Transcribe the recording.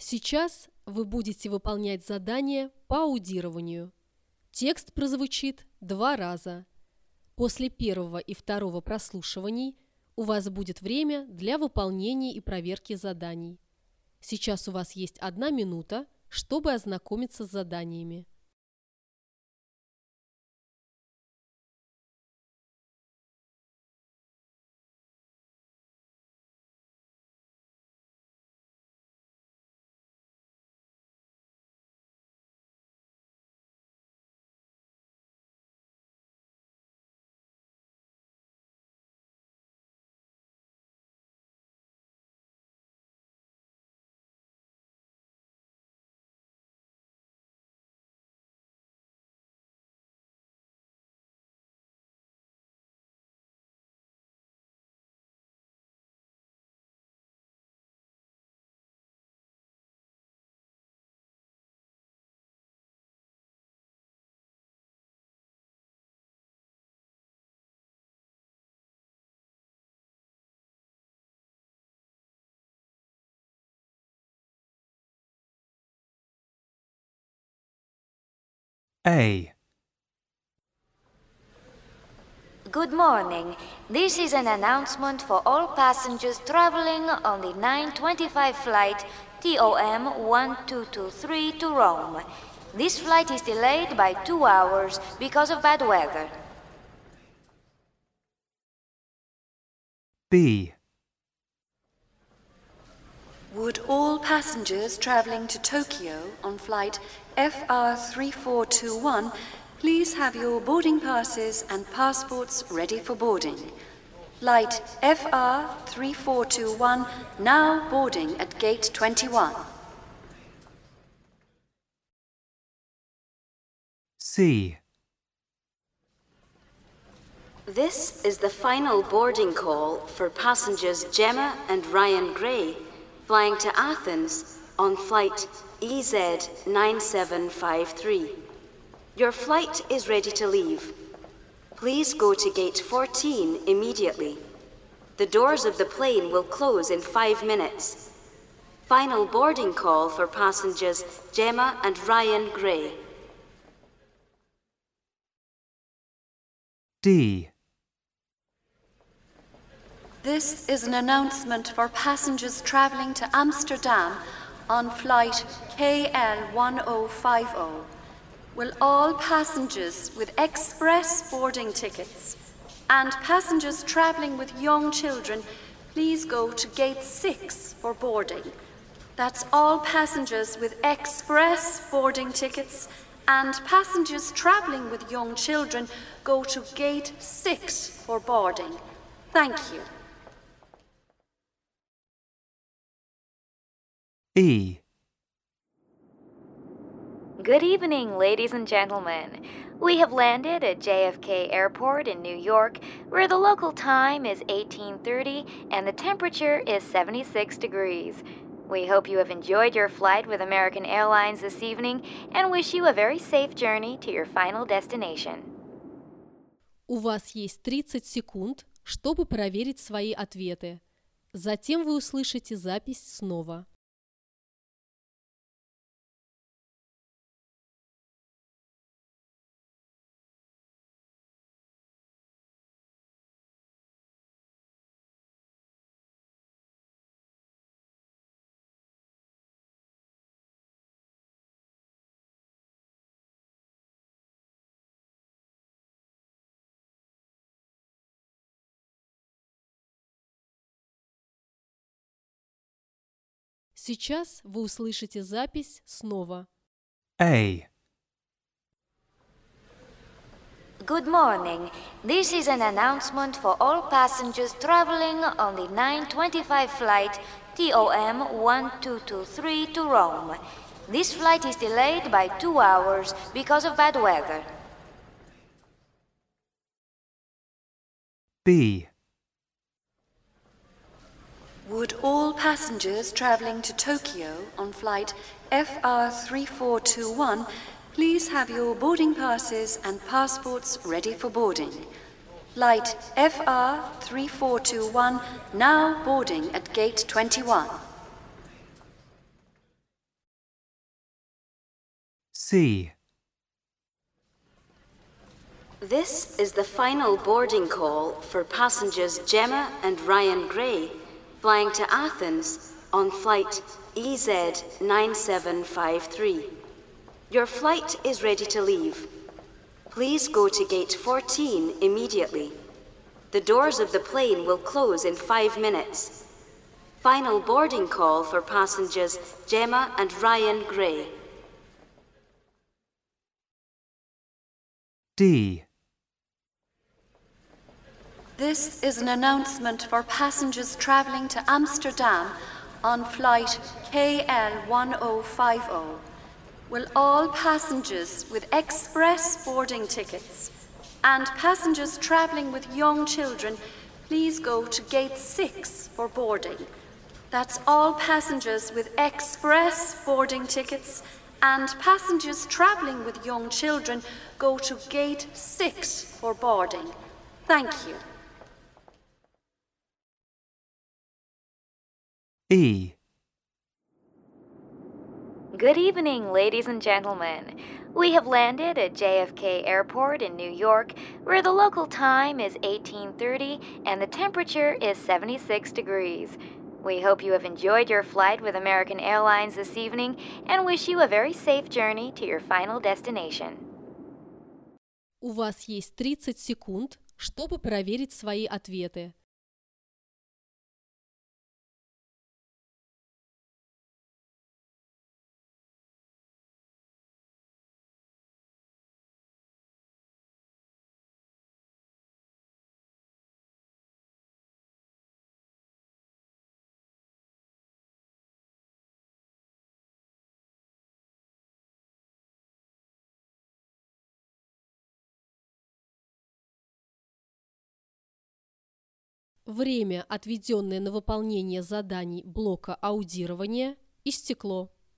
Сейчас вы будете выполнять задание по аудированию. Текст прозвучит 2 раза. После первого и второго прослушиваний у вас будет время для выполнения и проверки заданий. Сейчас у вас есть 1 минута, чтобы ознакомиться с заданиями. A. Good morning. This is an announcement for all passengers traveling on the 9:25 flight TOM 1223 to Rome. This flight is delayed by 2 hours because of bad weather. B. Would all passengers traveling to Tokyo on flight FR3421 please have your boarding passes and passports ready for boarding? Flight FR3421 now boarding at gate 21. C. This is the final boarding call for passengers Gemma and Ryan Gray flying to Athens on flight EZ9753. Your flight is ready to leave. Please go to gate 14 immediately. The doors of the plane will close in 5 minutes. Final boarding call for passengers Gemma and Ryan Gray. D. This is an announcement for passengers traveling to Amsterdam on flight KL1050. Will all passengers with express boarding tickets and passengers traveling with young children please go to gate 6 for boarding? That's all passengers with express boarding tickets and passengers traveling with young children go to gate 6 for boarding. Thank you. E. Good evening, ladies and gentlemen. We have landed at JFK Airport in New York, where the local time is 18:30 and the temperature is 76 degrees. We hope you have enjoyed your flight with American Airlines this evening and wish you a very safe journey to your final destination. У вас есть 30 секунд, чтобы проверить свои ответы. Затем вы услышите запись снова. Сейчас вы услышите запись снова. A. Good morning. This is an announcement for all passengers traveling on the 9:25 flight TOM 1223 to Rome. This flight is delayed by 2 hours because of bad weather. B. Would all passengers traveling to Tokyo on flight FR3421 please have your boarding passes and passports ready for boarding? Flight FR3421 now boarding at gate 21. C. This is the final boarding call for passengers Gemma and Ryan Gray flying to Athens on flight EZ9753. Your flight is ready to leave. Please go to gate 14 immediately. The doors of the plane will close in 5 minutes. Final boarding call for passengers Gemma and Ryan Gray. D. This is an announcement for passengers travelling to Amsterdam on flight KL1050. Will all passengers with express boarding tickets and passengers travelling with young children please go to gate 6 for boarding? That's all passengers with express boarding tickets and passengers travelling with young children go to gate 6 for boarding. Thank you. E. Good evening, ladies and gentlemen. We have landed at JFK Airport in New York, where the local time is 18:30 and the temperature is 76 degrees. We hope you have enjoyed your flight with American Airlines this evening and wish you a very safe journey to your final destination. У вас есть 30 секунд, чтобы проверить свои ответы. Время, отведенное на выполнение заданий блока аудирования, истекло.